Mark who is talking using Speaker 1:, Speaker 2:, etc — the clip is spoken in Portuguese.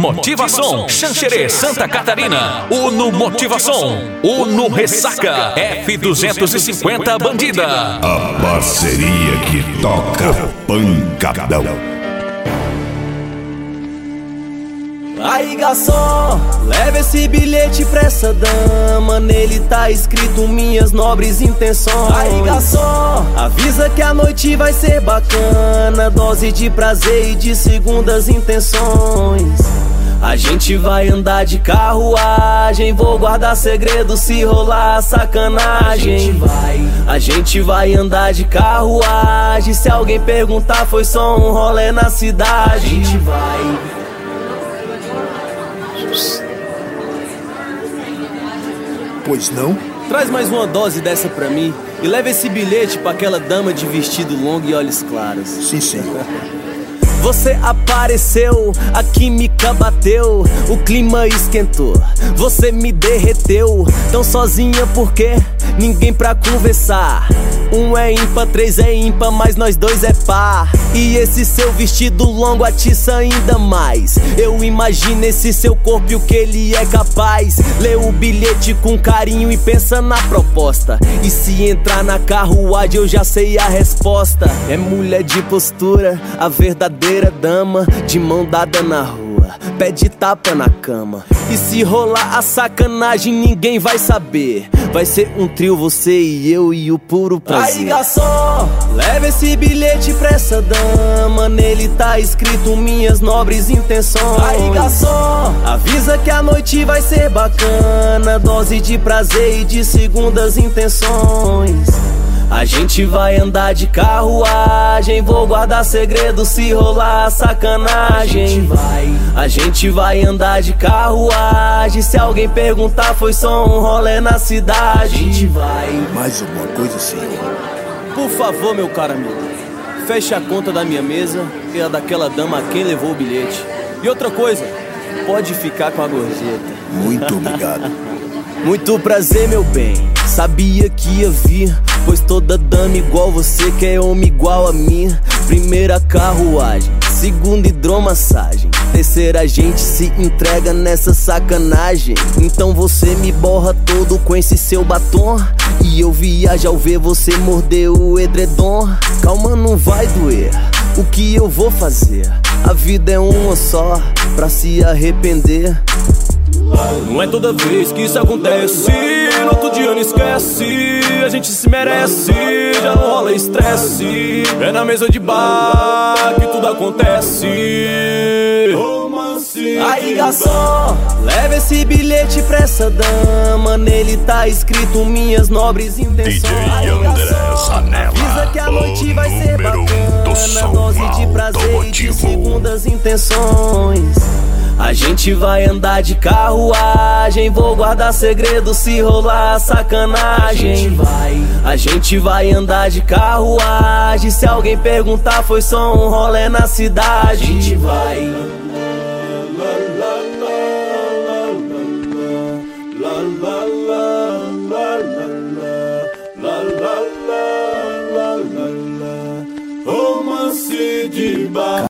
Speaker 1: Motivação, Xanxerê, Santa Catarina. Uno Motivação, Uno Ressaca, F250 Bandida.
Speaker 2: A parceria que toca pancadão.
Speaker 3: Aí, garçom, leva esse bilhete pra essa dama. Nele tá escrito minhas nobres intenções. Aí, garçom, avisa que a noite vai ser bacana. Dose de prazer e de segundas intenções. A gente vai andar de carruagem. Vou guardar segredo se rolar sacanagem. A gente vai andar de carruagem. Se alguém perguntar, foi só um rolê na cidade. A gente vai.
Speaker 2: Pois não?
Speaker 3: Traz mais uma dose dessa pra mim e leva esse bilhete pra aquela dama de vestido longo e olhos claros.
Speaker 2: Sim, senhor.
Speaker 3: Você apareceu, a química bateu, o clima esquentou, você me derreteu. Tão sozinha porque ninguém pra conversar. Um é ímpar, três é ímpar, mas nós dois é par. E esse seu vestido longo atiça ainda mais. Eu imagino esse seu corpo e o que ele é capaz. Lê o bilhete com carinho e pensa na proposta. E se entrar na carruagem eu já sei a resposta. É mulher de postura, a verdadeira dama, de mão dada na rua, pé de tapa na cama. E se rolar a sacanagem ninguém vai saber. Vai ser um trio, você e eu e o puro prazer. Aí, garçom, leva esse bilhete pra essa dama. Nele tá escrito minhas nobres intenções. Aí, garçom, avisa que a noite vai ser bacana. Dose de prazer e de segundas intenções. A gente vai andar de carruagem. Vou guardar segredo se rolar sacanagem. A gente vai andar de carruagem. Se alguém perguntar, foi só um rolê na cidade. A gente vai.
Speaker 2: Mais alguma coisa, senhor?
Speaker 3: Por favor, meu caro amigo, feche a conta da minha mesa e a daquela dama a quem levou o bilhete. E outra coisa, pode ficar com a gorjeta.
Speaker 2: Muito obrigado.
Speaker 3: Muito prazer, meu bem, sabia que ia vir, pois toda dama igual você quer homem igual a mim. Primeira carruagem, segunda hidromassagem, terceira a gente se entrega nessa sacanagem. Então você me borra todo com esse seu batom e eu viajo ao ver você morder o edredom. Calma, não vai doer, o que eu vou fazer? A vida é uma só, pra se arrepender. Não é toda vez que isso acontece, no outro dia não esquece. A gente se merece, já não rola estresse. É na mesa de bar que tudo acontece. Aí, garçom, leva esse bilhete pra essa dama. Nele tá escrito minhas nobres intenções.
Speaker 2: DJ André Zanella,
Speaker 3: avisa que a noite vai ser bacana. Dose de prazer e de segundas intenções. A gente vai andar de carruagem. Vou guardar segredo se rolar sacanagem. A gente vai andar de carruagem. Se alguém perguntar, foi só um rolê na cidade. A gente vai. Romance de bar.